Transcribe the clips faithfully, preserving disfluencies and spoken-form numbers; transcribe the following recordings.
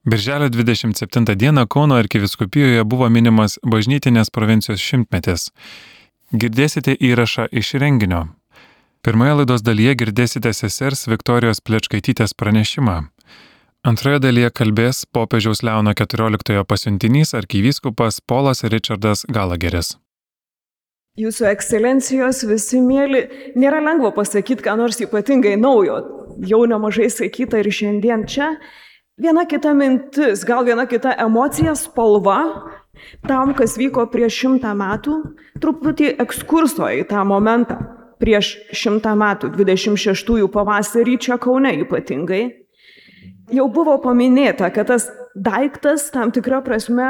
Birželio dvidešimt septintą dieną Kauno arkivyskupijoje buvo minimas bažnytinės provincijos šimtmetis. Girdėsite įrašą iš renginio. Pirmoje laidos dalyje girdėsite sesers Viktorijos Plečkaitytės pranešimą. Antroje dalyje kalbės popiežiaus Leono keturioliktojo pasiuntinys arkivyskupas Polas Richardas Galageris. Jūsų ekscelencijos, visi mėly, nėra lengva pasakyti, ką nors ypatingai naujo. Jau nemažai sakyta ir šiandien čia. Viena kita mintis, gal viena kita emocija, spalva, tam, kas vyko prieš šimtą metų, truputį ekskurso į tą momentą. Prieš šimtą metų, dvidešimt šeštųjų pavasarį čia Kaune ypatingai. Jau buvo paminėta, kad tas daiktas tam tikra prasme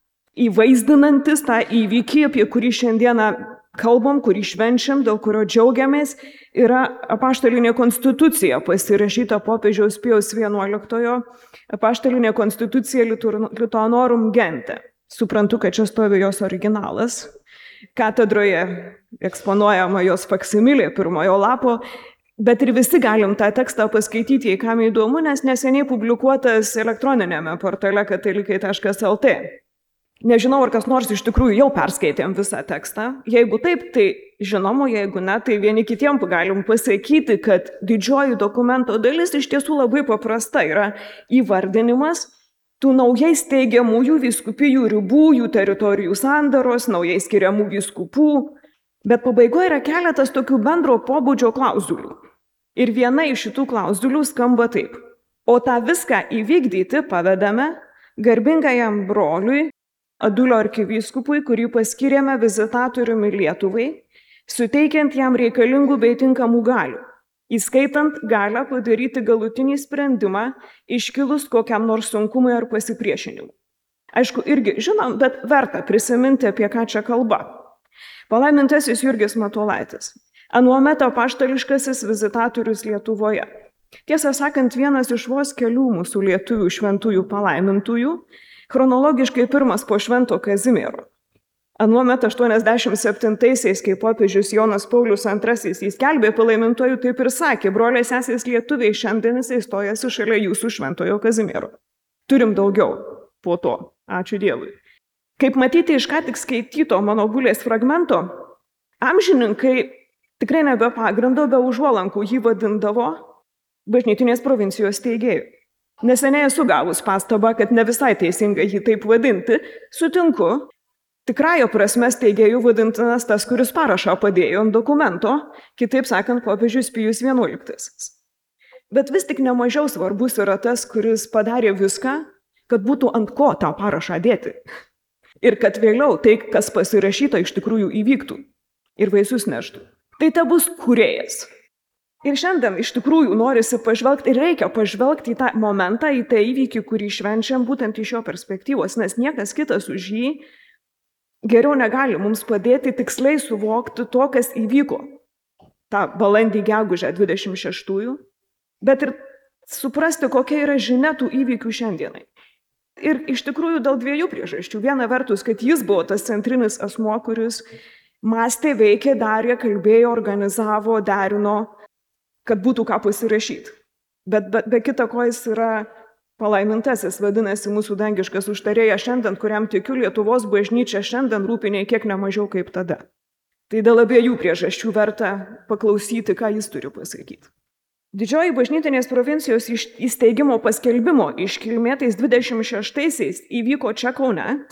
įvaizdinantis tą įvykį, apie kurį šiandieną kalbam, kurį švenčiam, dėl kurio džiaugiamės, yra apaštalinė konstitucija, pasirašyta popiežiaus Pijaus vienuoliktojo, apaštalinė konstitucija Lituanorum Gente. Suprantu, kad čia stovi jos originalas. Katedroje eksponuojama jos faksimilė pirmojo lapo, bet ir visi galim tą tekstą paskaityti, jei kam įdomu, nes neseniai publikuotas elektroninėme portale katalikai taškas el tė. Nežinau, ar kas nors iš tikrųjų jau perskaitėm visą tekstą. Jeigu taip, tai žinoma, jeigu ne, tai vieni kitiem galim pasakyti, kad didžioji dokumento dalis iš tiesų labai paprasta yra įvardinimas tų naujai steigiamųjų vyskupijų ribų, jų teritorijų sandaros, naujai skiriamų vyskupų. Bet pabaigoje yra keletas tokių bendro pobūdžio klauzulių. Ir viena iš šitų klauzulių skamba taip. O tą viską įvykdyti pavedame garbingajam broliui Adulio arkivyskupui, kurį paskyrėme vizitatoriumi Lietuvai, suteikiant jam reikalingų bei tinkamų galių, įskaitant galę padaryti galutinį sprendimą iškilus kokiam nors sunkumui ar pasipriešinimui. Aišku, irgi žinom, bet verta prisiminti, apie ką čia kalba. Palaimintasis Jurgis Matulaitis, anuomet apaštališkasis vizitatorius Lietuvoje. Tiesą sakant, vienas iš vos kelių mūsų lietuvių šventųjų palaimintųjų, chronologiškai pirmas po Švento Kazimiero. Anuomet aštuoniasdešimt septintaisiais, kai popiežius Jonas Paulius antrasis įskelbė palaimintojų, taip ir sakė, broliai sesės lietuviai, šiandien jisai stojasi šalia jūsų Šventojo Kazimiero. Turim daugiau po to. Ačiū Dievui. Kaip matyti iš ką tik skaityto mano gulės fragmento, amžininkai tikrai nebe pagrindo, be užuolankų jį vadindavo bažnytinės provincijos steigėjų. Neseniai esu gavus pastabą, kad ne visai teisinga jį taip vadinti. Sutinku, tikrąja prasme steigėjų vadintinas tas, kuris parašą padėjo ant dokumento, kitaip sakant, popiežius Pijus vienuoliktasis. Bet vis tik nemažiau svarbus yra tas, kuris padarė viską, kad būtų ant ko tą parašą dėti. Ir kad vėliau tai, kas pasirašyta, iš tikrųjų įvyktų ir vaisius neštų. Tai te bus kūrėjas. Ir šiandien iš tikrųjų norisi pažvelgti ir reikia pažvelgti į tą momentą, į tą įvykį, kurį švenčiam būtent iš jo perspektyvos, nes niekas kitas už jį geriau negali mums padėti tiksliai suvokti to, kas įvyko tą balandį gegužę dvidešimt šeštųjų, bet ir suprasti, kokia yra žinia tų įvykių šiandienai. Ir iš tikrųjų dėl dviejų priežasčių. Viena vertus, kad jis buvo tas centrinis asmuo, kuris mąstė, veikė, darė, kalbėjo, organizavo, derino, kad būtų ką pasirašyti. Bet be, be kita ko jis yra palaimintasis, vadinasi mūsų dangiškas užtarėjas šiandien, kuriam tikiu Lietuvos bažnyčia šiandien rūpinė kiek nemažiau kaip tada. Tai dėl abiejų priežasčių verta paklausyti, ką jis turi pasakyti. Didžioji bažnytinės provincijos įsteigimo paskelbimo iškilmėtais dvidešimt šeštaisiais įvyko čia Kaune,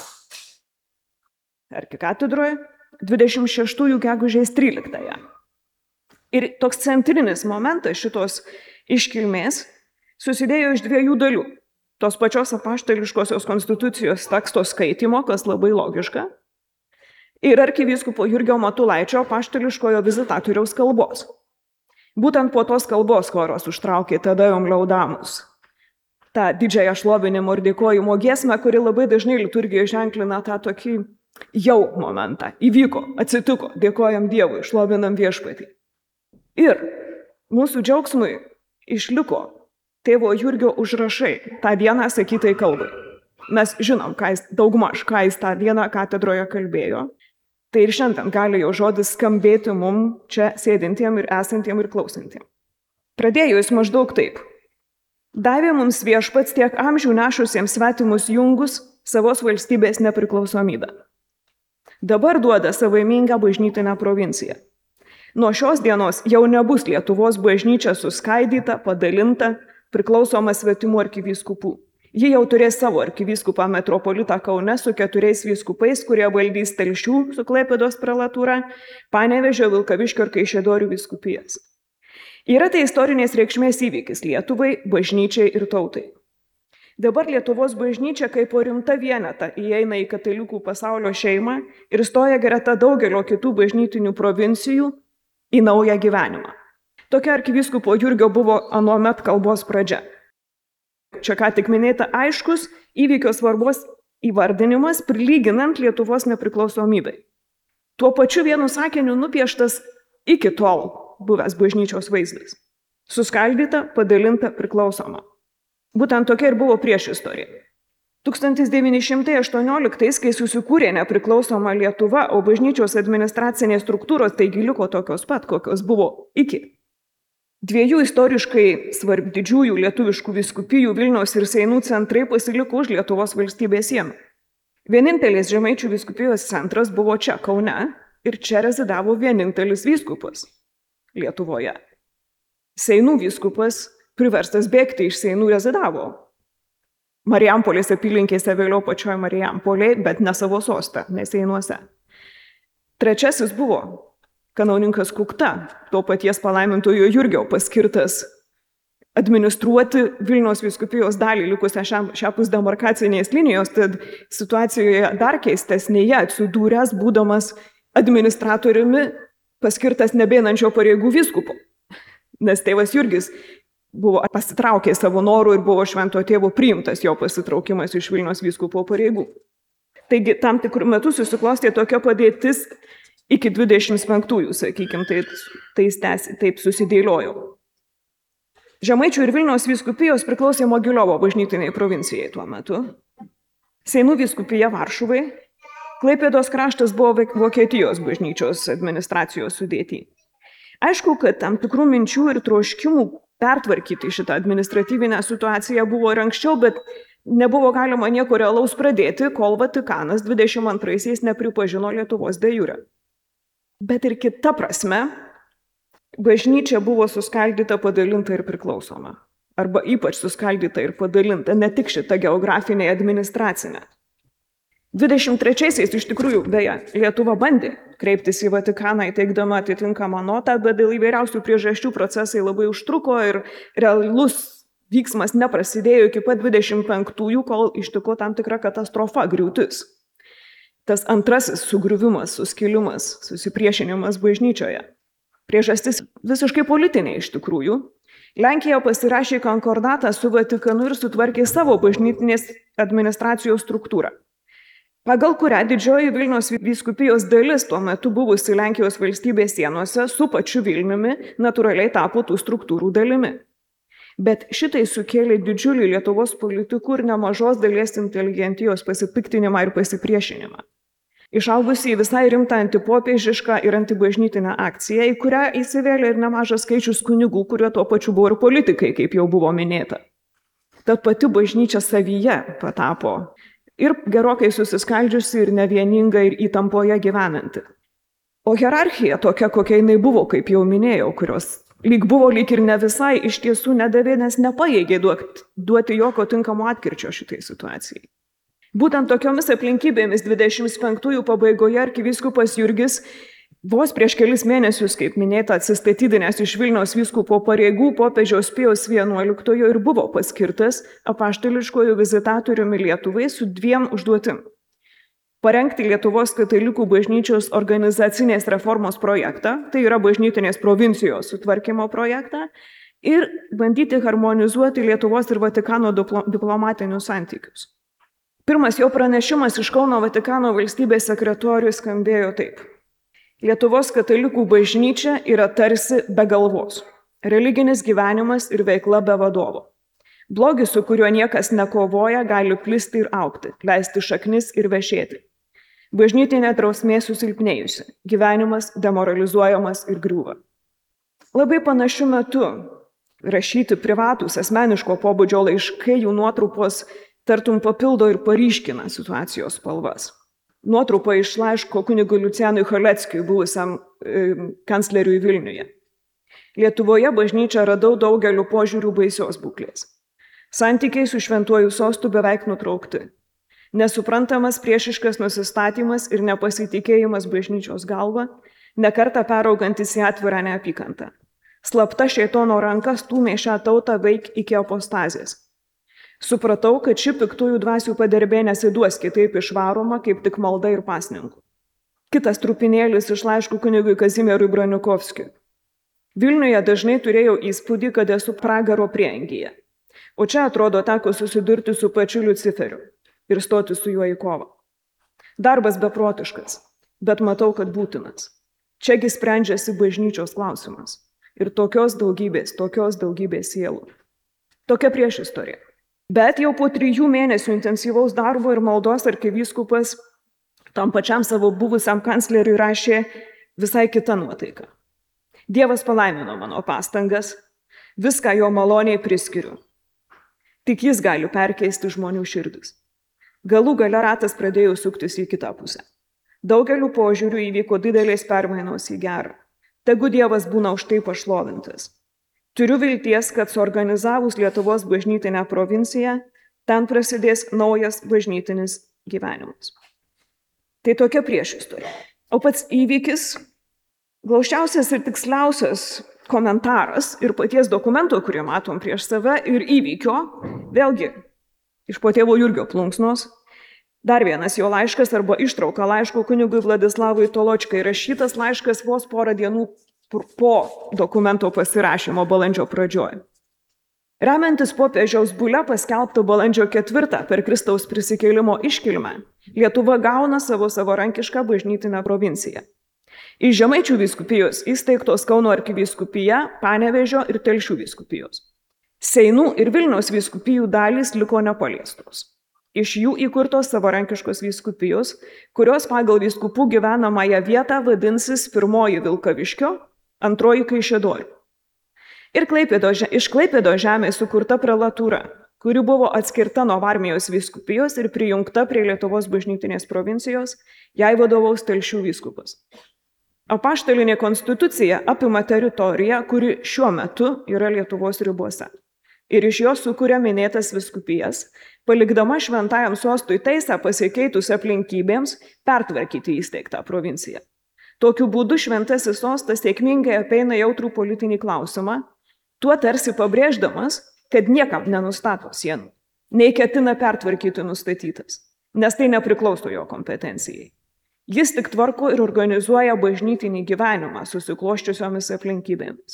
arkikatedroje, dvidešimt šeštųjų gegužės tryliktąją. Ir toks centrinis momentas šitos iškilmės susidėjo iš dviejų dalių. Tos pačios apaštališkosios konstitucijos teksto skaitymo, kas labai logiška, ir arkivyskupo Jurgio Matulaičio apaštališkojo vizitatoriaus kalbos. Būtent po tos kalbos choras užtraukė Tadejum Laudamus. tą didžiąją šlovinimo ir dėkojimo giesmę, kuri labai dažnai liturgijoje ženklina tą tokį jau momentą. Įvyko, atsitiko, dėkojam Dievui, šlovinam Viešpatį. Ir mūsų džiaugsmui išliko tėvo Jurgio užrašai tą dieną sakytai kalbai. Mes žinom, ką jis, daugmaž, ką jis tą dieną katedroje kalbėjo. Tai ir šiandien gali jo žodis skambėti mum čia sėdintiem ir esantiem ir klausantiem. Pradėjo jis maždaug taip. Davė mums viešpats tiek amžių nešusiems svetimus jungus savos valstybės nepriklausomybę. Dabar duoda savaimingą bažnytinę provinciją. Nuo šios dienos jau nebus Lietuvos bažnyčia suskaidyta, padalinta, priklausoma svetimų arkivyskupų. Ji jau turės savo arkivyskupą metropolitą Kaune su keturiais vyskupais, kurie valdys Telšių su Klaipėdos prelatūra, Panevėžio, Vilkaviškio ir Kaišiadorių vyskupijas. Yra tai istorinės reikšmės įvykis Lietuvai, bažnyčiai ir tautai. Dabar Lietuvos bažnyčia kaip po rimta vieneta įeina į katalikų pasaulio šeimą ir stoja greta daugelio kitų bažnytinių provincijų į naują gyvenimą. Tokia arkivyskupo Jurgio buvo anuomet kalbos pradžia. Čia ką tik minėta aiškus įvykio svarbos įvardinimas, prilyginant Lietuvos nepriklausomybei. Tuo pačiu vienu sakiniu nupieštas iki tol buvęs bažnyčios vaizdas. Suskaldyta, padalinta, priklausoma. Būtent tokia ir buvo priešistorija. tūkstantis devyni šimtai aštuonioliktais, kai susikūrė nepriklausoma Lietuva, o bažnyčios administracinės struktūros taigi liko tokios pat, kokios buvo iki. Dviejų istoriškai svarb didžiųjų lietuviškų vyskupijų Vilniaus ir Seinų centrai pasiliko už Lietuvos valstybės sienų. Vienintelis Žemaičių vyskupijos centras buvo čia, Kaune, ir čia rezidavo vienintelis vyskupas Lietuvoje. Seinų vyskupas priverstas bėgti iš Seinų rezidavo Marijampolės apylinkėse, vėliau pačioje Marijampolėje, bet ne savo sostą, ne Seinuose. Trečiasis buvo kanauninkas Kukta, to paties palaimintojo Jurgio paskirtas administruoti Vilniaus vyskupijos dalį likusią šiapus demarkacinės linijos, tad situacijoje dar keistesnėje atsidūręs, būdamas administratoriumi paskirtas nebeinančio pareigų vyskupo. Nes tėvas Jurgis buvo pasitraukęs savo norų ir buvo švento tėvo priimtas jo pasitraukimas iš Vilniaus vyskupo pareigų. Taigi tam tikrų metų susiklostė tokia padėtis iki dvidešimt penktųjų, sakykime, taip, taip, taip susidėliojo. Žemaičių ir Vilniaus vyskupijos priklausė Mogiliovo bažnytiniai provincijai tuo metu. Seinų vyskupija Varšuvai, Klaipėdos kraštas buvo Vokietijos bažnyčios administracijos sudėty. Aišku, kad tam tikrų minčių ir troškimų pertvarkyti šitą administratyvinę situaciją buvo ir anksčiau, bet nebuvo galima nieko realaus pradėti, kol Vatikanas dvidešimt antraisiais nepripažino Lietuvos de jure. Bet ir kita prasme, bažnyčia buvo suskaldyta, padalinta ir priklausoma. Arba ypač suskaldyta ir padalinta, ne tik šita geografinė administracinė. dvidešimt trečiaisiais iš tikrųjų, beje, Lietuva bandė kreiptis į Vatikaną įteikdama atitinkamą notą, bet dėl įvairiausių priežasčių procesai labai užtruko ir realus vyksmas neprasidėjo iki pat dvidešimt penktųjų, kol ištiko tam tikra katastrofa, griūtis. Tas antrasis sugriuvimas, suskilimas, susipriešinimas bažnyčioje. Priežastis visiškai politinė iš tikrųjų. Lenkija pasirašė konkordatą su Vatikanu ir sutvarkė savo bažnytinės administracijos struktūrą, pagal kurią didžioji Vilniaus vyskupijos dalis tuo metu buvusi Lenkijos valstybės sienose su pačiu Vilniumi natūraliai tapo tų struktūrų dalimi. Bet šitai sukėlė didžiulį Lietuvos politikų ir nemažos dalies inteligentijos pasipiktinimą ir pasipriešinimą. Išaugusi į visai rimtą antipopiežišką ir antibažnytinę akciją, į kurią įsivėlė ir nemažas skaičius kunigų, kurie tuo pačiu buvo ir politikai, kaip jau buvo minėta. Tad pati bažnyčia savyje patapo ir gerokai susiskaldžiusi ir nevieninga ir įtampoje gyvenanti. O hierarchija tokia, kokia jinai buvo, kaip jau minėjau, kurios lyg buvo, lyg ir ne visai, iš tiesų nedavė, nes nepajėgė duoti, duoti jokio tinkamo atkirčio šitai situacijai. Būtent tokiomis aplinkybėmis dvidešimt penktųjų pabaigoje arkivyskupas Jurgis vos prieš kelis mėnesius, kaip minėta, atsistatydinęs iš Vilniaus vyskupo pareigų popiežiaus Pijaus vienuoliktojo ir buvo paskirtas apaštališkojo vizitatoriumi Lietuvai su dviem užduotim. Parengti Lietuvos katalikų bažnyčios organizacinės reformos projektą, tai yra bažnytinės provincijos sutvarkymo projektą, ir bandyti harmonizuoti Lietuvos ir Vatikano diplomatinius santykius. Pirmas jo pranešimas iš Kauno Vatikano valstybės sekretoriui skambėjo taip. Lietuvos katalikų bažnyčia yra tarsi be galvos. Religinis gyvenimas ir veikla be vadovo. Blogis, su kuriuo niekas nekovoja, gali plisti ir augti, leisti šaknis ir vešėti. Bažnytinė drausmė susilpnėjusi, gyvenimas demoralizuojamas ir griūva. Labai panašiu metu, rašyti privatūs asmeniško pobūdžio laiškai, jų nuotrupos tartum papildo ir paryškina situacijos spalvas. Nuotrupa iš laiško kunigui Liucianui Chaleckiui, buvusiam e, kancleriui Vilniuje. Lietuvoje bažnyčią radau daugeliu požiūrių baisios būklės. Santykiai su šventuoju sostu beveik nutraukti. Nesuprantamas priešiškas nusistatymas ir nepasitikėjimas bažnyčios galva, nekartą peraugantis į atvirą neapykantą. Slapta šėtono ranka stūmė šią tautą veik iki apostazės. Supratau, kad ši piktųjų dvasių paderbė nesiduos kitaip išvaroma, kaip tik malda ir pasninku. Kitas trupinėlis iš laiškų kunigui Kazimierui Branikovskiui. Vilniuje dažnai turėjau įspūdį, kad esu pragaro prieangyje. O čia atrodo teko susidurti su pačiu Luciferiu ir stoti su juo į kovą. Darbas beprotiškas, bet matau, kad būtinas. Čiagi sprendžiasi bažnyčios klausimas. Ir tokios daugybės, tokios daugybės sielų. Tokia priešistorija. Bet jau po trijų mėnesių intensyvaus darbo ir maldos arkivyskupas tam pačiam savo buvusiam kancleriui rašė visai kitą nuotaiką. Dievas palaimino mano pastangas, viską jo maloniai priskiriu. Tik jis gali perkeisti žmonių širdis. Galų gale ratas pradėjo suktis į kitą pusę. Daugeliu požiūrių įvyko didelės permainos į gerą. Tegu Dievas būna už tai pašlovintas. Turiu vilties, kad suorganizavus Lietuvos bažnytinę provinciją, ten prasidės naujas bažnytinis gyvenimas. Tai tokia priešistorija. O pats įvykis, glaučiausias ir tiksliausias komentaras ir paties dokumento, kurį matom prieš save, ir įvykio, vėlgi, iš po tėvo Jurgio plunksnos, dar vienas jo laiškas arba ištrauka laiško kunigui Vladislavui Toločkai, rašytas laiškas vos porą dienų po dokumento pasirašymo balandžio pradžioje. Remiantis popiežiaus bule paskelbto balandžio ketvirtą per Kristaus prisikėlimo iškilmę, Lietuva gauna savo savarankišką bažnytinę provinciją. Iš Žemaičių vyskupijos įsteigtos Kauno arkivyskupija, Panevėžio ir Telšių vyskupijos. Seinų ir Vilniaus vyskupijų dalys liko nepaliestos. Iš jų įkurtos savarankiškos vyskupijos, kurios pagal vyskupų gyvenamąją vietą vadinsis pirmoji Vilkaviškio, antroji Kaišiadorių. Ir Klaipėdo, iš Klaipėdo žemės sukurta prelatūra, kuri buvo atskirta nuo Varmijos vyskupijos ir prijungta prie Lietuvos bažnytinės provincijos, jai vadovaus Telšių vyskupas. Apaštalinė konstitucija apima teritoriją, kuri šiuo metu yra Lietuvos ribose. Ir iš jos sukuria minėtas vyskupijas, palikdama šventajam sostui teisę pasikeitus aplinkybėms pertvarkyti įsteigtą provinciją. Tokiu būdu šventasis sostas sėkmingai apeina jautrų politinį klausimą, tuo tarsi pabrėždamas, kad niekam nenustato sienų, nei ketina pertvarkyti nustatytas, nes tai nepriklauso jo kompetencijai. Jis tik tvarko ir organizuoja bažnytinį gyvenimą susikloščiusiomis aplinkybėmis.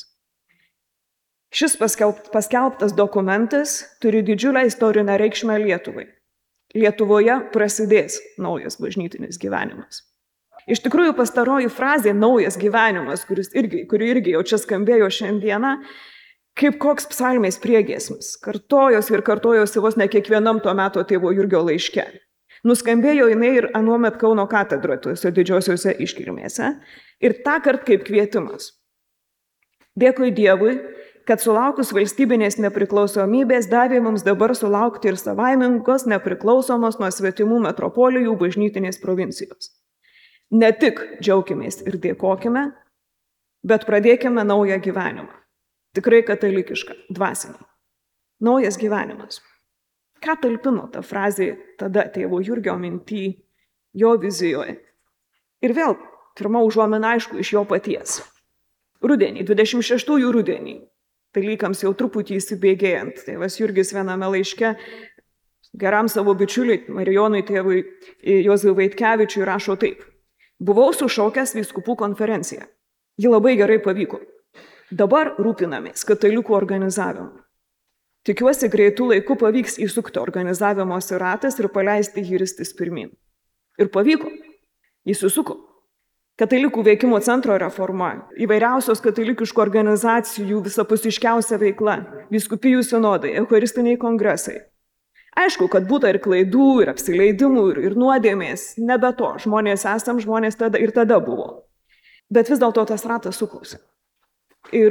Šis paskelbtas dokumentas turi didžiulę istorinę reikšmę Lietuvai. Lietuvoje prasidės naujas bažnytinis gyvenimas. Iš tikrųjų, pastaroji frazė naujas gyvenimas, kuris irgi, kuri irgi jau čia skambėjo šiandieną, kaip koks psalmės priegiesmis. Kartojosi ir kartojosi vos ne kiekvienam tuo meto tėvo Jurgio laiške. Nuskambėjo jinai ir anuomet Kauno katedrose didžiosiuose iškilmėse ir tąkart kaip kvietimas. Dėkui Dievui, kad sulaukus valstybinės nepriklausomybės davė mums dabar sulaukti ir savaimingos nepriklausomos nuo svetimų metropolijų bažnytinės provincijos. Ne tik džiaukimės ir dėkokime, bet pradėkime naują gyvenimą. Tikrai katalikišką, dvasinį. Naujas gyvenimas. Ką talpino ta frazė tada tėvo Jurgio minty, jo vizijoje? Ir vėl, pirma užuomina aišku iš jo paties. Rudenį, dvidešimt šeštųjų rudenį, dalykams jau truputį įsibėgėjant, tėvas Jurgis viename laiške geram savo bičiuliui Marijonui tėvui Juozui Vaitkevičiui rašo taip. Buvau sušaukęs vyskupų konferenciją. Ji labai gerai pavyko. Dabar rūpinamės katalikų organizavimu. Tikiuosi, greitų laikų pavyks įsukti organizavimosi ratas ir paleisti jį ristis pirmin. Ir pavyko. Jis įsuko. Katalikų veikimo centro reforma, įvairiausios katalikiškų organizacijų visapusiškiausia veikla, vyskupijų sinodai, eucharistiniai kongresai. Aišku, kad būta ir klaidų, ir apsileidimų, ir, ir nuodėmės, nebe to, žmonės esam, žmonės tada ir tada buvo. Bet vis dėlto tas ratas sukausi. Ir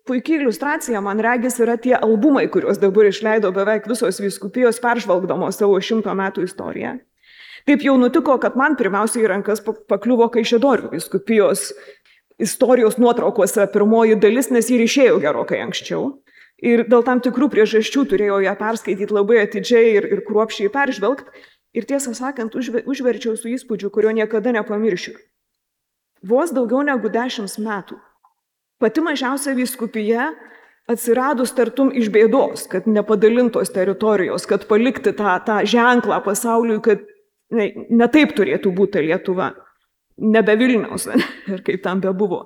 puikiai iliustracija, man regis, yra tie albumai, kuriuos dabar išleido beveik visos vyskupijos peržvelgdamos savo šimto metų istoriją. Taip jau nutiko, kad man pirmiausiai į rankas pakliuvo Kaišiadorių vyskupijos istorijos nuotraukose pirmoji dalis, nes jį išėjo gerokai anksčiau. Ir dėl tam tikrų priežasčių turėjau ją perskaityti labai atidžiai ir, ir kruopščiai peržvelgti. Ir tiesą sakant, užve, užverčiau su įspūdžiu, kurio niekada nepamiršiu. Vos daugiau negu dešimt metų. Pati mažiausia vyskupija atsiradus tartum iš bėdos, kad nepadalintos teritorijos, kad palikti tą, tą ženklą pasauliui, kad ne, ne taip turėtų būti Lietuva. Nebe Vilniaus, ir kaip tam bebuvo.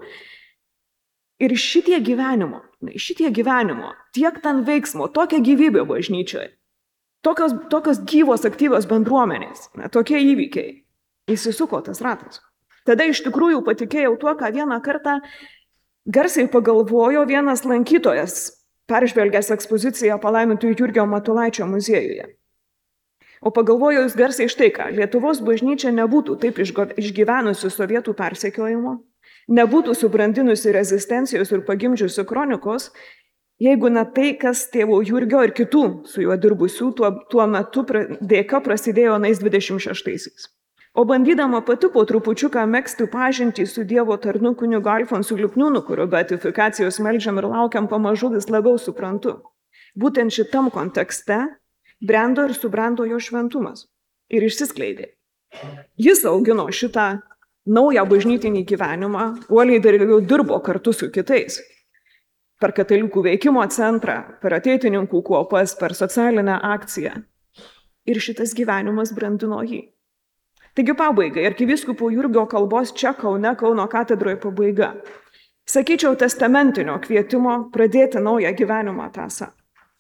Ir šitie gyvenimo, šitie gyvenimo, tiek ten veiksmo, tokia gyvybė bažnyčioje, tokios, tokios gyvos, aktyvios bendruomenės, ne, tokie įvykiai, įsisuko tas ratas. Tada iš tikrųjų patikėjau tuo, ką vieną kartą garsiai pagalvojo vienas lankytojas, peržvelgęs ekspoziciją Palaimintųjų Jurgio Matulaičio muziejuje. O pagalvojo jis garsiai štai ką, Lietuvos bažnyčia nebūtų taip išgyvenusi sovietų persekiojimo, nebūtų subrandinusi rezistencijos ir pagimdžiusi kronikos, jeigu ne tai, kas tėvo Jurgio ir kitų su juo dirbusių tuo, tuo metu dėka prasidėjo anais dvidešimt šeštaisiais. O bandydama pati po trupučiuką megzti pažintį su Dievo tarnu kunigu Alfonsu Lipniūnu, kurio beatifikacijos meldžiam ir laukiam pamažu, vis labiau suprantu. Būtent šitam kontekste brendo ir subrendo jo šventumas ir išsiskleidė. Jis augino šitą naują bažnytinį gyvenimą, uoliai dar jau dirbo kartu su kitais. Per katalikų veikimo centrą, per ateitininkų kuopas, per socialinę akciją. Ir šitas gyvenimas brandino jį. Taigi pabaigai, arkivyskupo Jurgio kalbos čia Kaune, Kauno katedroje pabaiga. Sakyčiau, testamentinio kvietimo pradėti naują gyvenimo tąsą.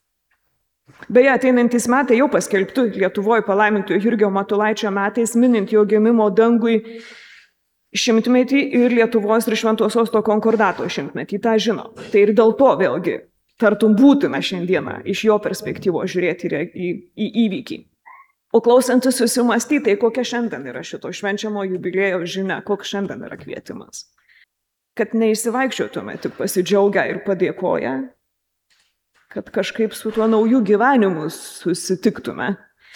Beje, ateinantys metai jau paskelbti Lietuvoje Palaimintojo Jurgio Matulaičio metais, minint jo gimimo dangui šimtmetį ir Lietuvos ir Šventojo Sosto konkordato šimtmetį, tą žino. Tai ir dėl to vėlgi tartum būtina šiandieną iš jo perspektyvos žiūrėti į, į, į įvykį. O klausantis susimąstyti, kokia šiandien yra šito švenčiamo jubiliejo žinia, koks šiandien yra kvietimas. Kad neišsivaikščiotume tik pasidžiaugę ir padėkoję, kad kažkaip su tuo naujų gyvenimu susitiktume.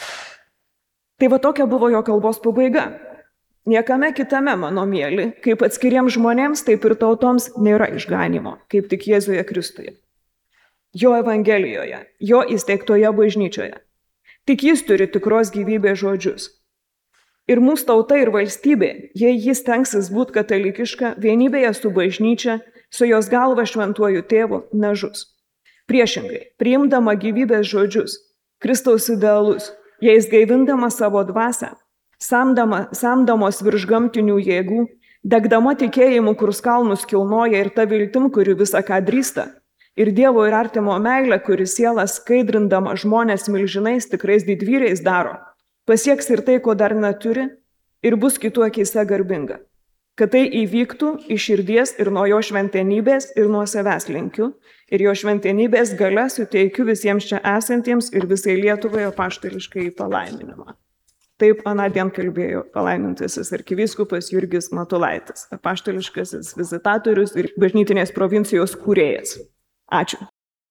Tai va tokia buvo jo kalbos pabaiga. Niekame kitame, mano mieli, kaip atskiriems žmonėms, taip ir tautoms nėra išganimo, kaip tik Jėzuje Kristuje. Jo Evangelijoje, jo įsteigtoje bažnyčioje. Tik jis turi tikros gyvybės žodžius. Ir mūsų tauta ir valstybė, jei jis tenksis būti katalikiška, vienybėje su bažnyčia, su jos galva šventuoju tėvu, nežus. Priešingai, priimdama gyvybės žodžius, Kristaus idealus, jais gaivindama savo dvasią, samdama, samdamos virš gamtinių jėgų, degdama tikėjimu, kur kalnus kilnoja ir ta viltim, kuri visą ką drįsta, ir Dievo ir artimo meilę, kuri sielą skaidrindama žmonės milžinais tikrais didvyriais daro, pasieks ir tai, ko dar neturi, ir bus kitų akyse garbinga. Kad tai įvyktų iš širdies ir nuo jo šventenybės ir nuo savęs linkiu, ir jo šventenybės galia suteikiu visiems čia esantiems ir visai Lietuvai apaštališkai palaiminimą. Taip anądien kalbėjo palaimintasis arkivyskupas Jurgis Matulaitis, apaštališkasis vizitatorius ir bažnytinės provincijos kūrėjas. Ačiū.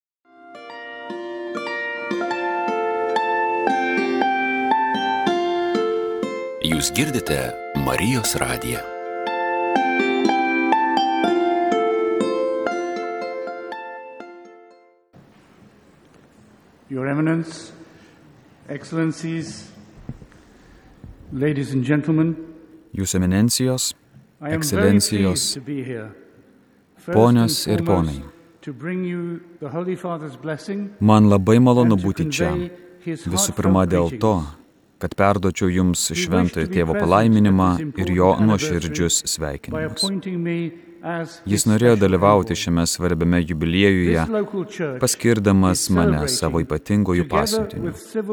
Jūs girdite Marijos radiją. Your Eminence, Excellencies, ladies and gentlemen, Jūsų eminencijos, ekscelencijos, ponios ir ponai. Man labai malonu būti čia. Visų pirma dėl to, kad perduočiau jums šventojo tėvo palaiminimą ir jo nuoširdžius sveikinimus. Jis norėjo dalyvauti šiame svarbiame jubiliejuje, paskirdamas mane savo ypatingojų pasiuntinių.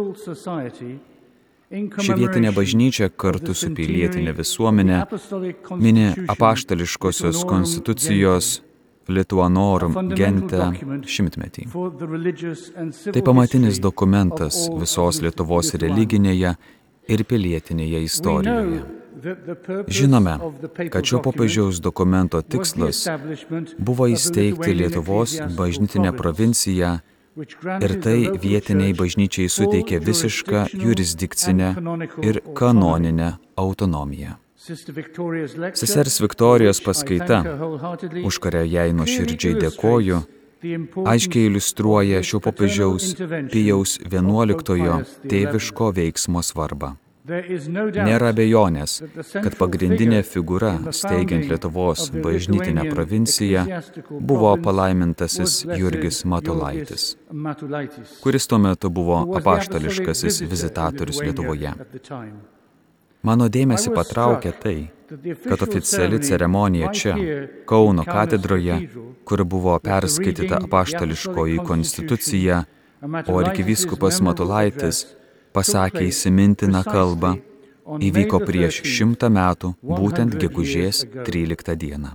Ši vietinė bažnyčia kartu su pilietinė visuomenė mini apaštališkosios konstitucijos Lituanorum Gente šimtmetį. Tai pamatinis dokumentas visos Lietuvos religinėje ir pilietinėje istorijoje. Žinome, kad šio popiežiaus dokumento tikslas buvo įsteigti Lietuvos bažnytinę provinciją ir tai vietiniai bažnyčiai suteikė visišką jurisdikcinę ir kanoninę autonomiją. Sesers Viktorijos paskaita, už kurią jai nuoširdžiai dėkoju, aiškiai iliustruoja šio popiežiaus Pijaus vienuoliktojo tėviško veiksmo svarbą. Nėra abejonės, kad pagrindinė figūra, steigiant Lietuvos bažnytinę provinciją, buvo palaimintasis Jurgis Matulaitis, kuris tuo metu buvo apaštališkasis vizitatorius Lietuvoje. Mano dėmesį patraukė tai, kad oficiali ceremonija čia, Kauno katedroje, kur buvo perskaityta apaštališkoji konstitucija, o arkivyskupas Matulaitis pasakė įsimintiną kalbą, įvyko prieš šimtą metų, būtent gegužės tryliktą dieną.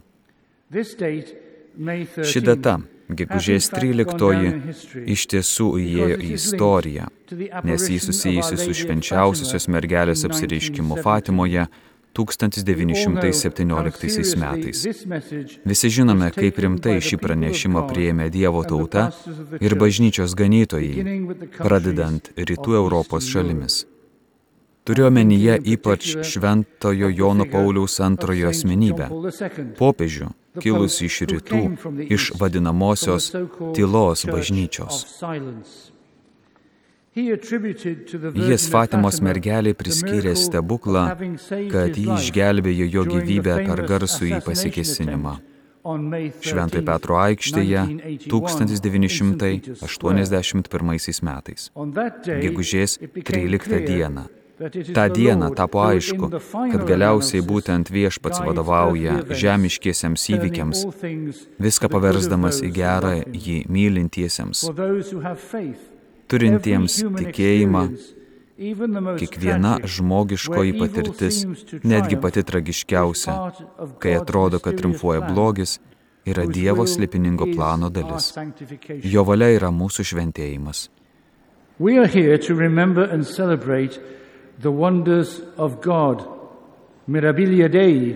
Ši data, gegužės tryliktoji, iš tiesų įėjo į istoriją, nes jį susijusi su švenčiausiosios mergelės apsireiškimu Fatimoje tūkstantis devyni šimtai septynioliktaisiais metais. Visi žinome, kaip rimtai šį pranešimą priėmė Dievo tauta ir bažnyčios ganytojai, pradedant rytų Europos šalimis. Turiu omenyje ypač šventojo Jono Pauliaus antrojo asmenybę, popiežių, kilusi iš rytų, iš vadinamosios tylos bažnyčios. Jis Fatimos mergeliai priskyrė stebuklą, kad jį išgelbėjo jo gyvybę per garsųjį pasikėsinimą. Šventojo Petro aikštėje tūkstantis devyni šimtai aštuoniasdešimt pirmaisiais metais, gegužės tryliktą dieną. Ta diena tapo aišku, kad galiausiai būtent Viešpats vadovauja žemiškiesiems įvykiams, viską paversdamas į gerą jį mylintiesiems, turintiems tikėjimą. Kiekviena žmogiškoji patirtis, netgi pati tragiškiausia, kai atrodo, kad triumfuoja blogis, yra Dievo slėpiningo plano dalis. Jo valia yra mūsų šventėjimas. We are here to remember and celebrate the wonders of God, Mirabilia Dei.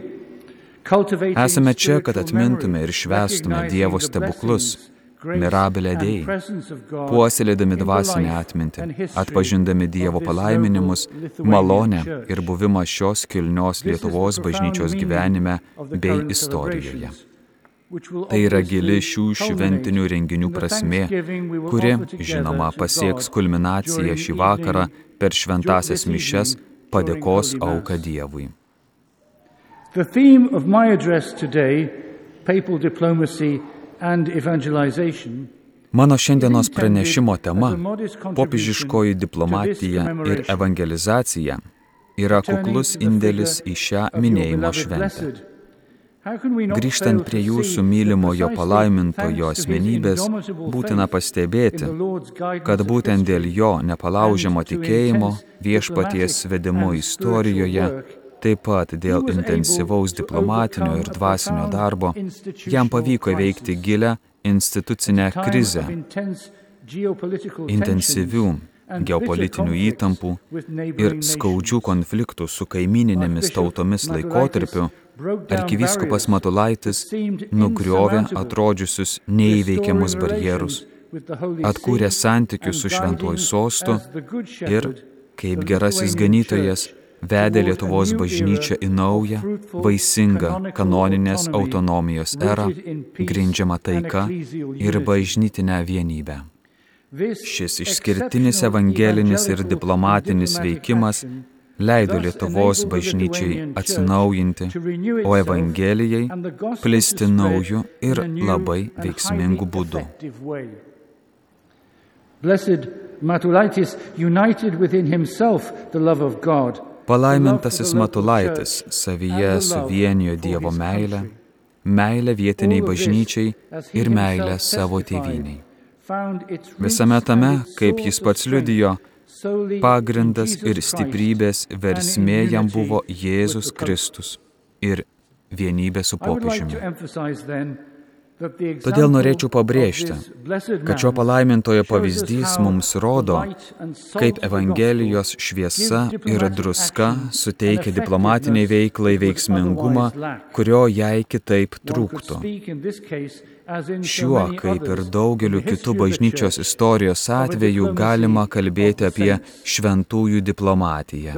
Esame čia, kad atmintume ir švęstume Dievo stebuklus, Mirabilia Dei, puoselėdami dvasinę atmintį, atpažindami Dievo palaiminimus, malonę ir buvimą šios kilnios Lietuvos bažnyčios gyvenime bei istorijoje. Tai yra gili šių šventinių renginių prasmė, kuri, žinoma, pasieks kulminaciją šį vakarą per šventąsias mišias padėkos auką Dievui. The theme of my address today, papal diplomacy and evangelization, Mano šiandienos pranešimo tema – popiežiškoji diplomatija ir evangelizacija – yra kuklus indėlis į šią minėjimo šventę. Grįžtant prie jūsų mylimojo palaimintojo asmenybės, būtina pastebėti, kad būtent dėl jo nepalaužiamo tikėjimo, viešpaties vedimo istorijoje, taip pat dėl intensyvaus diplomatinio ir dvasinio darbo, jam pavyko įveikti gilią institucinę krizę, intensyvių geopolitinių įtampų ir skaudžių konfliktų su kaimyninėmis tautomis laikotarpiu. Arkivyskupas Matulaitis nugriovė atrodžiusius neįveikiamus barjerus, atkūrė santykius su šventuoju sostu ir, kaip gerasis ganytojas, vedė Lietuvos bažnyčią į naują, vaisingą kanoninės autonomijos erą, grindžiamą taika ir bažnytinę vienybę. Šis išskirtinis evangelinis ir diplomatinis veikimas leido Lietuvos bažnyčiai atsinaujinti, o evangelijai plisti naujų ir labai veiksmingų būdų. Palaimintasis Matulaitis savyje suvienijo Dievo meilę, meilę vietiniai bažnyčiai ir meilę savo tėvynei. Visame tame, kaip jis pats liudijo, pagrindas ir stiprybės versmė jam buvo Jėzus Kristus ir vienybė su popiežiumi. Todėl norėčiau pabrėžti, kad šio palaimintojo pavyzdys mums rodo, kaip Evangelijos šviesa ir druska suteikia diplomatiniai veiklai veiksmingumą, kurio jai kitaip trūktų. Šiuo, kaip ir daugeliu kitų bažnyčios istorijos atvejų, galima kalbėti apie šventųjų diplomatiją.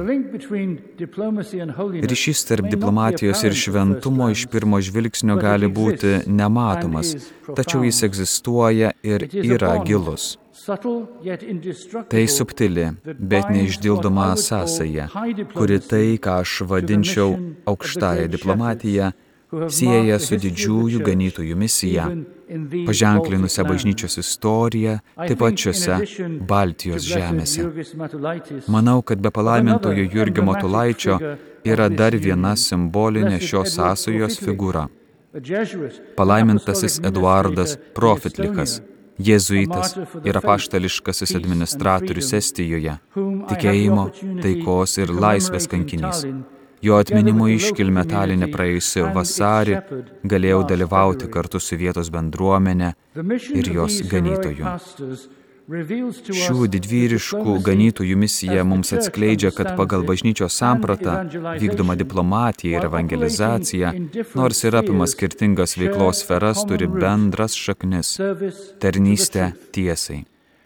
Ryšys tarp diplomatijos ir šventumo iš pirmo žvilgsnio gali būti nematomas, tačiau jis egzistuoja ir yra gilus. Tai subtili, bet neišdildoma sąsaja, kuri tai, ką aš vadinčiau aukštąją diplomatiją, sieja su didžiųjų ganytojų misija, paženklinusią bažnyčios istoriją, taip pat šiose Baltijos žemėse. Manau, kad be palaimintojo Jurgio Matulaičio yra dar viena simbolinė šios sąsajos figūra. Palaimintasis Eduardas Profitlikas, jėzuitas ir apaštališkasis administratorius Estijoje, tikėjimo, taikos ir laisvės kankinys. Jo atminimo iškilme Taline praėjusį vasarį galėjau dalyvauti kartu su vietos bendruomenė ir jos ganytoju. Šių didvyriškų ganytojų misija mums atskleidžia, kad pagal bažnyčios sampratą vykdoma diplomatija ir evangelizacija, nors ir apima skirtingas veiklos sferas, turi bendras šaknis – tarnystę tiesai.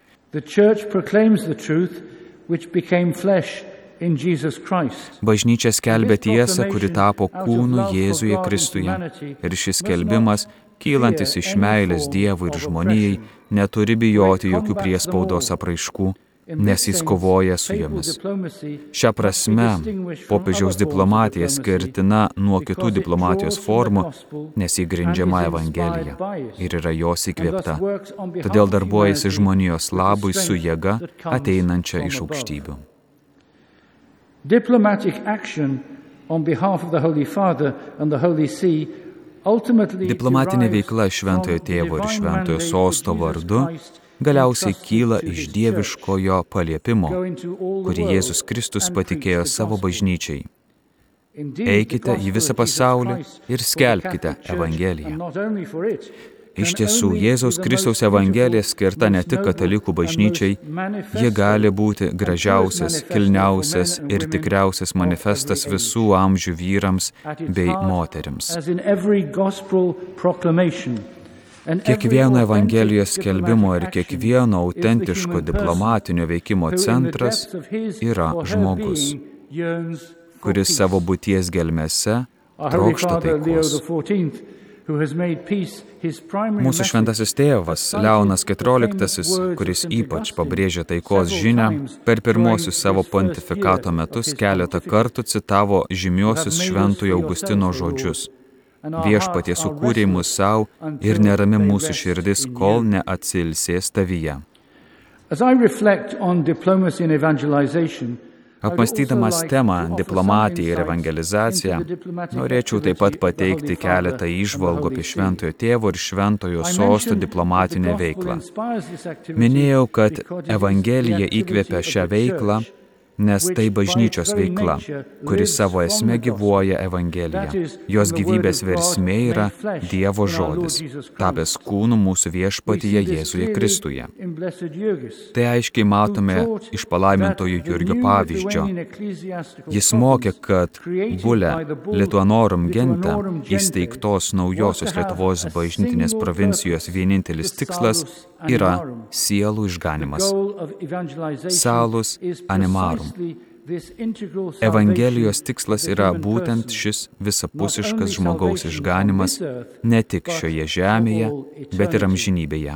Bažnyčia skelbia tiesą, kuri tapo kūnu Jėzuje Kristuje. Ir šis skelbimas, kylantis iš meilės Dievui ir žmonijai, neturi bijoti jokių priespaudos apraiškų, nes jis kovoja su jomis. Šia prasme, popiežiaus diplomatija skirtina nuo kitų diplomatijos formų, nes jį grindžiama Evangelija ir yra jos įkvėpta. Todėl darbuojasi žmonijos labui su jėga ateinančia iš aukštybių. Diplomatic action on behalf of the Holy Father and the Holy See ultimately Diplomatinė veikla Šventojo Tėvo ir Šventojo Sosto vardu galiausiai kyla iš dieviškojo paliepimo, kurį Jėzus Kristus patikėjo savo bažnyčiai. Eikite į visą pasaulį ir skelbkite Evangeliją. Iš tiesų, Jėzaus Kristaus Evangelija skirta ne tik katalikų bažnyčiai, ji gali būti gražiausias, kilniausias ir tikriausias manifestas visų amžių vyrams bei moterims. Kiekvieno Evangelijos skelbimo ir kiekvieno autentiško diplomatinio veikimo centras yra žmogus, kuris savo būties gelmėse trokšta taikos. Mūsų šventasis tėvas, Leonas keturioliktasis, kuris ypač pabrėžė taikos žinią, per pirmosius savo pontifikato metus keletą kartų citavo žymiuosius Šventojo Augustino žodžius. Viešpatie sukūrei mus savo ir nerami mūsų širdis, kol neatsilsės tavyje. Apmąstydamas temą diplomatiją ir evangelizaciją, norėčiau taip pat pateikti keletą įžvalgų apie Šventojo Tėvo ir Šventojo Sosto diplomatinę veiklą. Minėjau, kad Evangelija įkvėpia šią veiklą, nes tai bažnyčios veikla, kuri savo esme gyvuoja Evangelija. Jos gyvybės versmė yra Dievo žodis, tapęs kūnu mūsų viešpatyje Jėzuje Kristuje. Tai aiškiai matome iš palaimintojo Jurgio pavyzdžio. Jis mokė, kad Bule Lituanorum gente įsteigtos naujosios Lietuvos bažnytinės provincijos vienintelis tikslas yra sielų išganymas. Salus animarum. Evangelijos tikslas yra būtent šis visapusiškas žmogaus išganymas ne tik šioje žemėje, bet ir amžinybėje.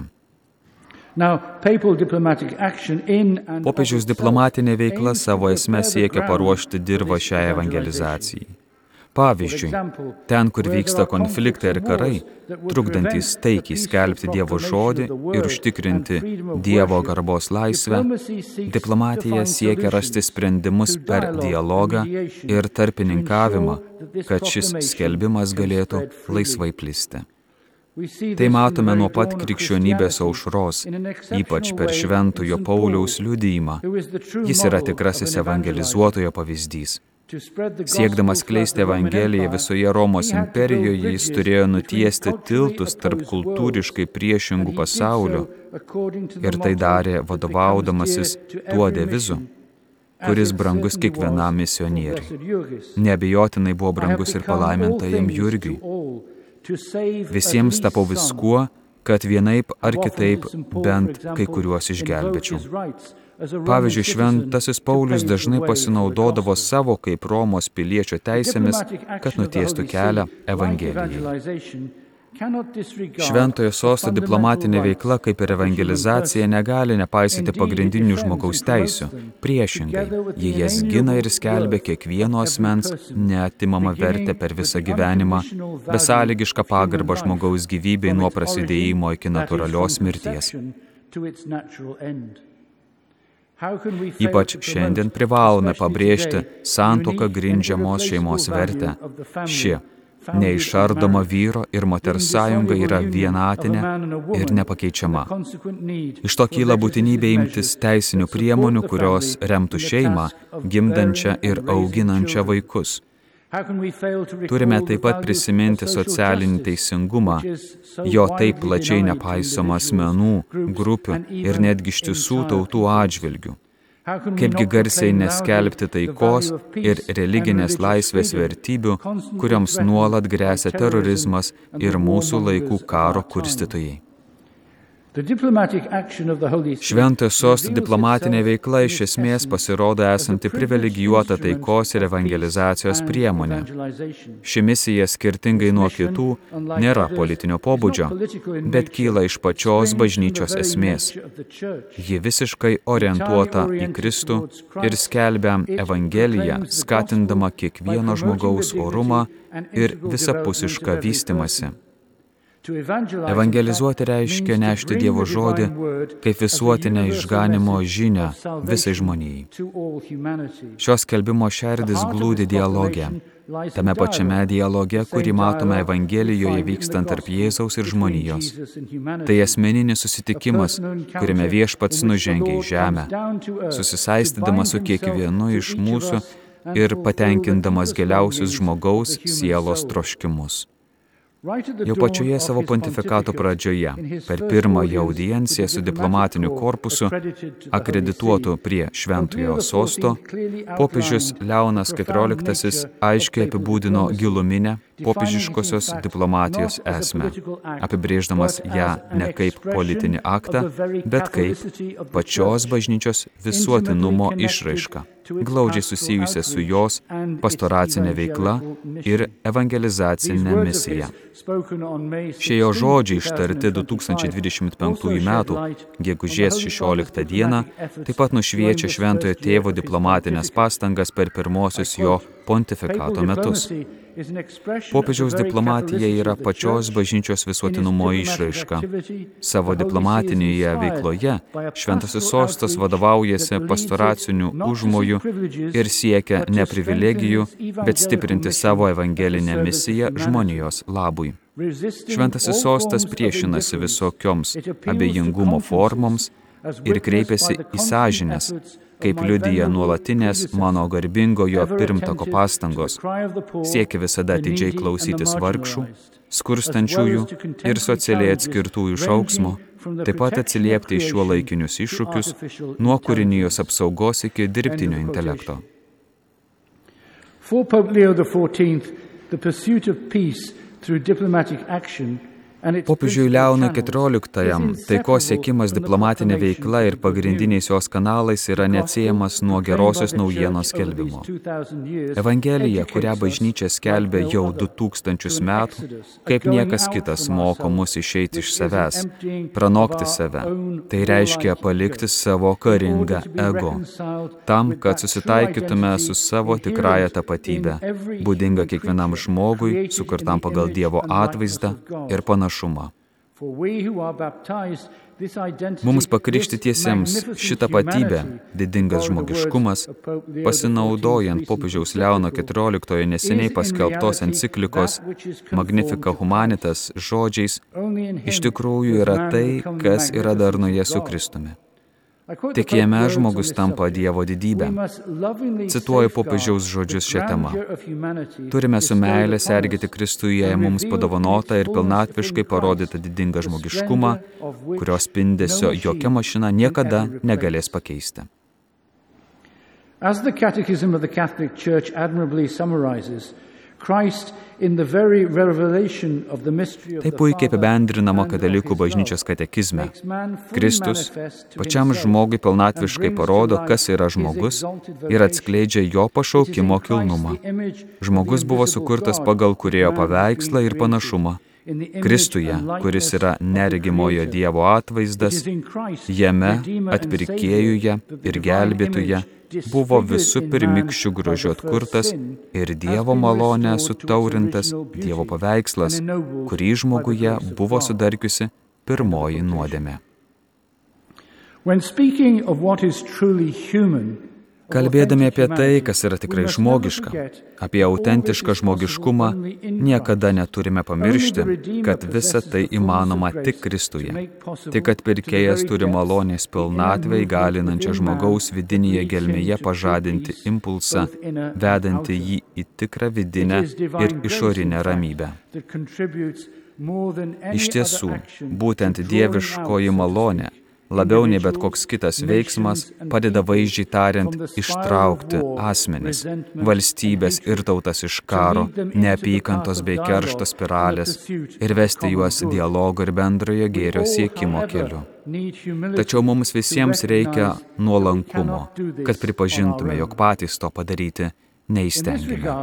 Popiežiaus diplomatinė veikla savo esme siekia paruošti dirvą šiai evangelizacijai. Pavyzdžiui, ten, kur vyksta konfliktai ir karai, trukdantys taikiai skelbti Dievo žodį ir užtikrinti Dievo garbos laisvę, diplomatija siekia rasti sprendimus per dialogą ir tarpininkavimą, kad šis skelbimas galėtų laisvai plisti. Tai matome nuo pat krikščionybės aušros, ypač per Šventojo Pauliaus liudijimą. Jis yra tikrasis evangelizuotojo pavyzdys. Siekdamas skleisti Evangeliją visoje Romos imperijoje, jis turėjo nutiesti tiltus tarp kultūriškai priešingų pasaulių ir tai darė vadovaudamasis tuo devizu, kuris brangus kiekvienam misionieriui. Neabejotinai buvo brangus ir palaimintajam Jurgiui. Visiems tapau viskuo, kad vienaip ar kitaip bent kai kuriuos išgelbėčiau. Pavyzdžiui, šventasis Paulius dažnai pasinaudodavo savo kaip Romos piliečio teisėmis, kad nutiestų kelią Evangelijai. Šventojo sosto diplomatinė veikla, kaip ir evangelizacija, negali nepaisyti pagrindinių žmogaus teisių. Priešingai, jie jas gina ir skelbia kiekvieno asmens neatimamą vertę per visą gyvenimą, besąlygišką pagarbą žmogaus gyvybei nuo prasidėjimo iki natūralios mirties. Ypač šiandien privalome pabrėžti santuoką grindžiamos šeimos vertę. Ši neišardoma vyro ir moters sąjunga yra vienatinė ir nepakeičiama. Iš to kyla būtinybė imtis teisinių priemonių, kurios remtų šeimą, gimdančią ir auginančią vaikus. Turime taip pat prisiminti socialinį teisingumą, jo taip plačiai nepaisoma asmenų, grupių ir netgi ištisų tautų atžvilgių. Kaipgi garsiai neskelbti taikos ir religinės laisvės vertybių, kurioms nuolat gresia terorizmas ir mūsų laikų karo kurstytojai. Šventojo sosto diplomatinė veikla iš esmės pasirodo esanti privilegijuota taikos ir evangelizacijos priemonė. Ši misija, skirtingai nuo kitų, nėra politinio pobūdžio, bet kyla iš pačios bažnyčios esmės. Ji visiškai orientuota į Kristų ir skelbia Evangeliją, skatindama kiekvieno žmogaus orumą ir visapusišką vystymąsi. Evangelizuoti reiškia nešti Dievo žodį kaip visuotinę išganimo žinią visai žmonijai. Šios skelbimo šerdis glūdi dialoge, tame pačiame dialoge, kurį matome Evangelijoje vykstant tarp Jėzaus ir žmonijos. Tai asmeninis susitikimas, kuriame viešpats nužengia į žemę, susisaistydamas su kiekvienu iš mūsų ir patenkindamas giliausius žmogaus sielos troškimus. Jau pačioje savo pontifikato pradžioje, per pirmąją audienciją su diplomatiniu korpusu, akredituotu prie Šventojo sosto, popiežius Leonas keturioliktasis aiškiai apibūdino giluminę popiežiškosios diplomatijos esmę, apibrėždamas ją ne kaip politinį aktą, bet kaip pačios bažnyčios visuotinumo išraišką, glaudžiai susijusią su jos pastoracinė veikla ir evangelizacinė misija. Šie jo žodžiai ištarti du tūkstančiai dvidešimt penktųjų metų gegužės šešioliktą dieną taip pat nušviečia Šventojo tėvo diplomatinės pastangas per pirmosius jo pontifikato metus. Popiežiaus diplomatija yra pačios bažnyčios visuotinumo išraiška. Savo diplomatinėje veikloje Šventasis sostas vadovaujasi pastoraciniu užmoju ir siekia ne privilegijų, bet stiprinti savo evangelinę misiją žmonijos labui. Šventasis sostas priešinasi visokioms abejingumo formoms ir kreipiasi į sąžines, kaip liudija nuolatinės mano garbingojo pirmtako pastangos, siekia visada atidžiai klausytis vargšų, skurstančiųjų ir socialiai atskirtųjų šauksmo, taip pat atsiliepti į šiuolaikinius iššūkius nuo kūrinijos apsaugos iki dirbtinio intelekto. For Pope Leo the fourteenth, the pursuit of peace through diplomatic action Popiežiui Leonui keturioliktajam taikos siekimas diplomatinė veikla ir pagrindiniais jos kanalais yra neatsiejamas nuo gerosios naujienos skelbimo. Evangelija, kurią bažnyčia skelbia jau du tūkstančius metų, kaip niekas kitas moko mus išeiti iš savęs, pranokti save. Tai reiškia palikti savo karingą ego, tam, kad susitaikytume su savo tikrąja tapatybė, būdinga kiekvienam žmogui, sukurtam pagal Dievo atvaizdą ir panašumą. Mums pakrikštytiesiems ši tapatybė, didingas žmogiškumas, pasinaudojant popiežiaus Leono keturioliktojo neseniai paskelbtos enciklikos Magnificat Humanitas žodžiais, iš tikrųjų yra tai, kas yra darnoje su Kristumi. Tik jame žmogus tampa Dievo didybė. Cituoju popiežiaus žodžius šią temą. Turime su meilė sergėti Kristuje mums padovanotą ir pilnatviškai parodytą didingą žmogiškumą, kurios spindesio jokia mašina niekada negalės pakeisti. As the Catechism of the Catholic Church admirably summarizes, Christ in the very revelation of the mystery of the Tai puikiai apibendrinama Katalikų bažnyčios katekizme. Kristus pačiam žmogui pilnatviškai parodo, kas yra žmogus ir atskleidžia jo pašaukimo kilnumą. Žmogus buvo sukurtas pagal Kūrėjo paveikslą ir panašumą. Kristuje, kuris yra neregimojo Dievo atvaizdas, jame, atpirkėjuje ir gelbėtuje, buvo visų pirmykščių grožiu atkurtas ir Dievo malonė sutaurintas Dievo paveikslas, kurį žmoguje buvo sudarkiusi pirmoji nuodėmė. Kalbėdami apie tai, kas yra tikrai žmogiška, apie autentišką žmogiškumą, niekada neturime pamiršti, kad visa tai įmanoma tik Kristuje. Tik atpirkėjas turi malonės pilnatvę įgalinančią žmogaus vidinėje gelmėje pažadinti impulsą, vedantį jį į tikrą vidinę ir išorinę ramybę. Iš tiesų, būtent dieviškoji malonė, labiau nei bet koks kitas veiksmas, padeda vaizdžiai tariant ištraukti asmenis, valstybės ir tautas iš karo, neapykantos bei keršto spiralės ir vesti juos dialogo ir bendrojo gėrio siekimo keliu. Tačiau mums visiems reikia nuolankumo, kad pripažintume, jog patys to padaryti neįstengime.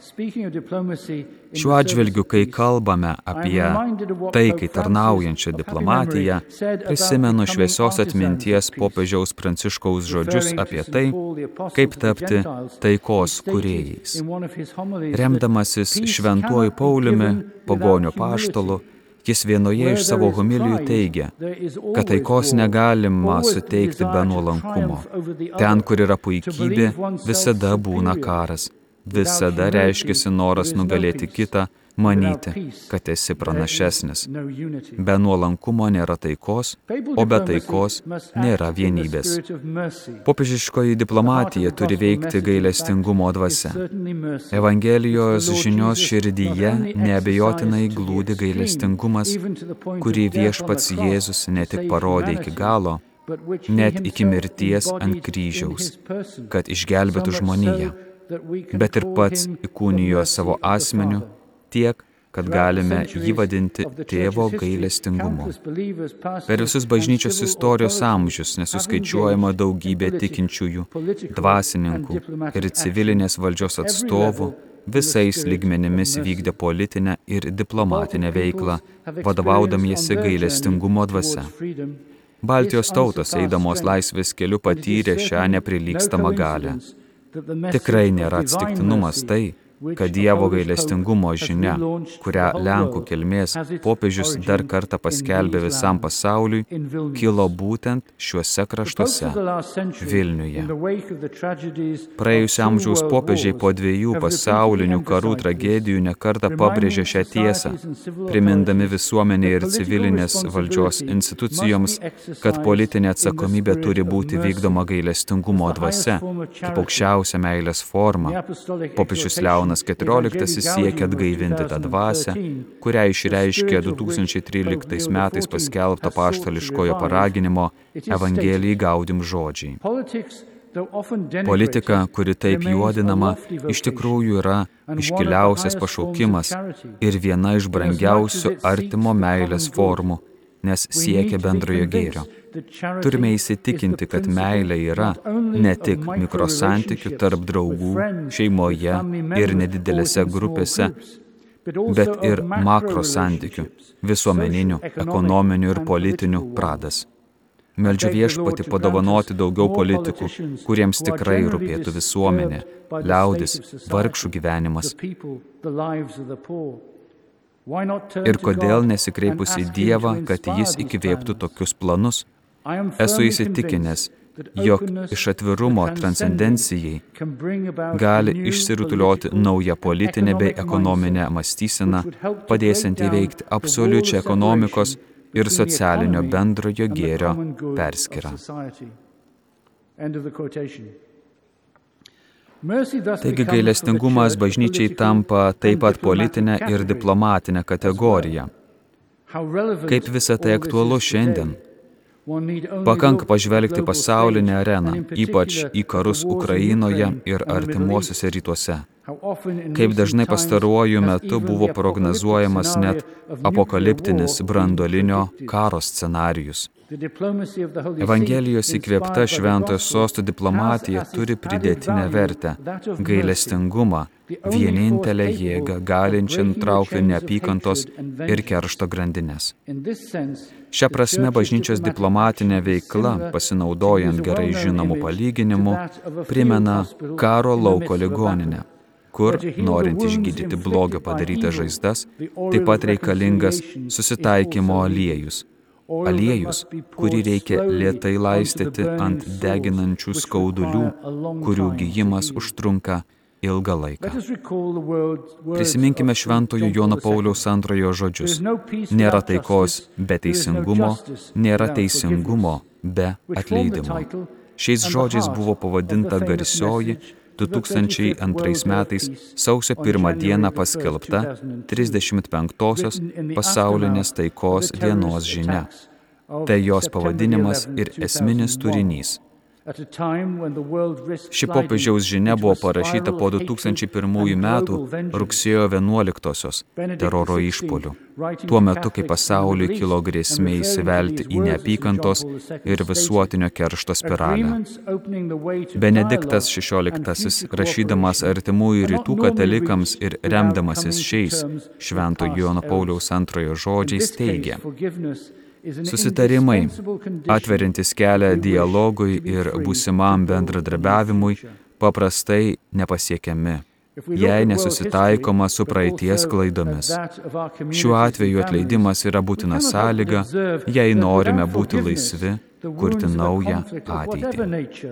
Šiuo atžvilgiu, kai kalbame apie taikai tarnaujančią diplomatiją, prisimenu šviesios atminties popiežiaus Pranciškaus žodžius apie tai, kaip tapti taikos kūrėjais. Remdamasis šventuoju Pauliumi, pagonių apaštalu, jis vienoje iš savo homilijų teigia, kad taikos negalima suteikti be nuolankumo. Ten, kur yra puikybė, visada būna karas. Visada reiškiasi noras nugalėti kitą, manyti, kad esi pranašesnis. Be nuolankumo nėra taikos, o be taikos nėra vienybės. Popiežiškoji diplomatija turi veikti gailestingumo dvasia. Evangelijos žinios širdyje neabejotinai glūdi gailestingumas, kurį viešpats Jėzus ne tik parodė iki galo, net iki mirties ant kryžiaus, kad išgelbėtų žmoniją, bet ir pats įkūnijo savo asmeniu tiek, kad galime jį vadinti tėvo gailestingumu. Per visus bažnyčios istorijos amžius nesuskaičiuojama daugybė tikinčiųjų, dvasininkų ir civilinės valdžios atstovų visais lygmenimis vykdė politinę ir diplomatinę veiklą, vadovaudamiesi gailestingumo dvasia. Baltijos tautos, eidamos laisvės keliu, patyrė šią neprilygstamą galią. Tikrai nėra atsitiktinumas tai, kad Dievo gailestingumo žinia, kurią Lenkų kilmės popiežius dar kartą paskelbė visam pasauliui, kilo būtent šiuose kraštuose, Vilniuje. Praėjusio amžiaus popiežiai po dviejų pasaulinių karų tragedijų nekartą pabrėžė šią tiesą, primindami visuomenė ir civilinės valdžios institucijoms, kad politinė atsakomybė turi būti vykdoma gailestingumo dvasia, kaip aukščiausia meilės forma. Popiežius Leonas keturioliktasis siekia atgaivinti tą dvasią, kurią išreiškė du tūkstančiai tryliktais metais paskelbto apaštališkojo paraginimo Evangelijai Gaudium žodžiai. Politika, kuri taip juodinama, iš tikrųjų yra iškiliausias pašaukimas ir viena iš brangiausių artimo meilės formų, nes siekia bendrojo gėrio. Turime įsitikinti, kad meilė yra ne tik mikrosantykių tarp draugų, šeimoje ir nedidelėse grupėse, bet ir makrosantykių, visuomeninių, ekonominių ir politinių pradas. Meldžiu Viešpatį padovanoti daugiau politikų, kuriems tikrai rūpėtų visuomenė, liaudis, vargšų gyvenimas. Ir kodėl nesikreipus į Dievą, kad jis įkvėptų tokius planus? Esu įsitikinęs, jog iš atvirumo transcendencijai gali išsirutulioti naują politinę bei ekonominę mąstyseną, padėsiant įveikti absoliučią ekonomikos ir socialinio bendrojo gėrio perskyrą. Taigi gailestingumas bažnyčiai tampa taip pat politinė ir diplomatinė kategorija. Kaip visa tai aktualu šiandien? Pakanka pažvelgti pasaulinę areną, ypač į karus Ukrainoje ir artimuosiuose rytuose. Kaip dažnai pastaruoju metu buvo prognozuojamas net apokaliptinis branduolinio karo scenarijus. Evangelijos įkvėpta šventojo sosto diplomatija turi pridėtinę vertę, gailestingumą, vienintelę jėgą galinčią nutraukti neapykantos ir keršto grandines. Šia prasme bažnyčios diplomatinė veikla, pasinaudojant gerai žinomų palyginimų, primena karo lauko ligoninę, kur, norint išgydyti blogio padarytas žaizdas, taip pat reikalingas susitaikymo aliejus. Aliejus, kurį reikia lėtai laistyti ant deginančių skaudulių, kurių gijimas užtrunka ilgą laiką. Prisiminkime šventojo Jono Pauliaus antrojo žodžius. Nėra taikos be teisingumo, nėra teisingumo be atleidimo. Šiais žodžiais buvo pavadinta garsioji du tūkstančiai antrais metais sausio pirmą dieną paskelbta trisdešimt penktosios pasaulinės taikos dienos žinia. Tai jos pavadinimas ir esminis turinys. Ši popiežiaus žinia buvo parašyta po du tūkstančiai pirmųjų metų rugsėjo vienuoliktosios teroro išpuolių. Tuo metu, kai pasauliui kilo grėsmė įsivelti į neapykantos ir visuotinio keršto spiralę. Benediktas šešioliktasis, rašydamas artimųjų rytų katalikams ir remdamasis šiais švento Jono Pauliaus antrojo žodžiais, teigia: susitarimai, atveriantis kelią dialogui ir būsimam bendradarbiavimui, paprastai nepasiekiami, jei nesusitaikoma su praeities klaidomis. Šiuo atveju atleidimas yra būtina sąlyga, jei norime būti laisvi, kurti naują ateitį.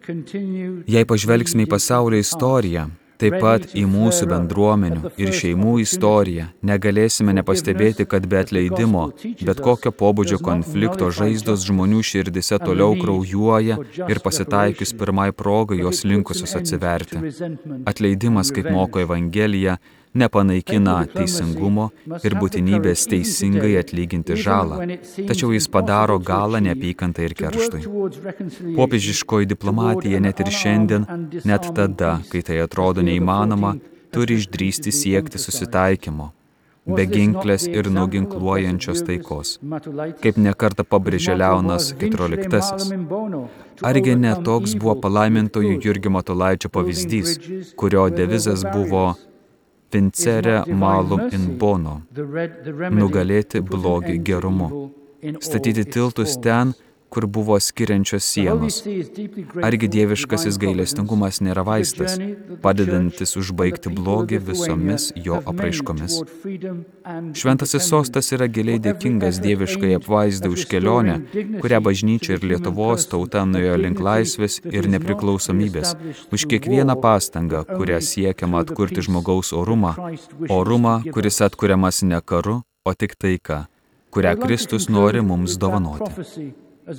Jei pažvelgsime į pasaulio istoriją, taip pat į mūsų bendruomenių ir šeimų istoriją, negalėsime nepastebėti, kad be atleidimo, bet kokio pobūdžio konflikto žaizdos žmonių širdise toliau kraujuoja ir pasitaikius pirmai progai jos linkusios atsiverti. Atleidimas, kaip moko Evangelija, nepanaikina teisingumo ir būtinybės teisingai atlyginti žalą, tačiau jis padaro galą neapykantai ir kerštui. Popiežiškoji diplomatija net ir šiandien, net tada, kai tai atrodo neįmanoma, turi išdrįsti siekti susitaikymo, beginklės ir nuginkluojančios taikos, kaip nekartą pabrėžė Leonas keturioliktasis. Argi ne toks buvo palaimintojo Jurgio Matulaičio pavyzdys, kurio devizas buvo Vincere malum in bono, nugalėti blogį gerumu, statyti tiltus ten, kur buvo skiriančios sienos. Argi dieviškasis gailestingumas nėra vaistas, padedantis užbaigti blogį visomis jo apraiškomis? Šventasis sostas yra giliai dėkingas dieviškai apvaizdai už kelionę, kurią bažnyčia ir Lietuvos tauta nuėjo link laisvės ir nepriklausomybės, už kiekvieną pastangą, kurią siekiama atkurti žmogaus orumą, orumą, kuris atkuriamas ne karu, o tik taika, kurią Kristus nori mums dovanoti.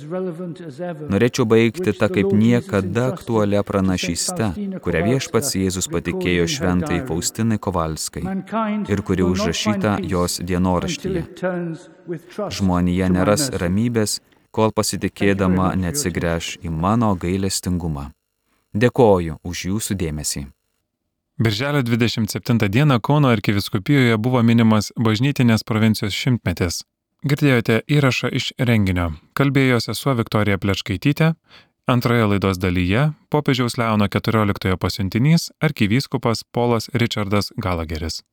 Norėčiau baigti tą kaip niekada aktualią pranašystę, kurią viešpats Jėzus patikėjo šventai Faustinai Kovalskai ir kuri užrašyta jos dienoraštyje. Žmonija neras ramybės, kol pasitikėdama neatsigręš į mano gailestingumą. Dėkoju už jūsų dėmesį. Birželio dvidešimt septintą dieną Kauno arkivyskupijoje buvo minimas bažnytinės provincijos šimtmetis. Girdėjote įrašą iš renginio. Kalbėjo sesuo Viktorija Plečkaitytė. Antroje laidos dalyje popiežiaus Leono keturioliktojo pasiuntinys arkivyskupas Polas Richardas Galageris.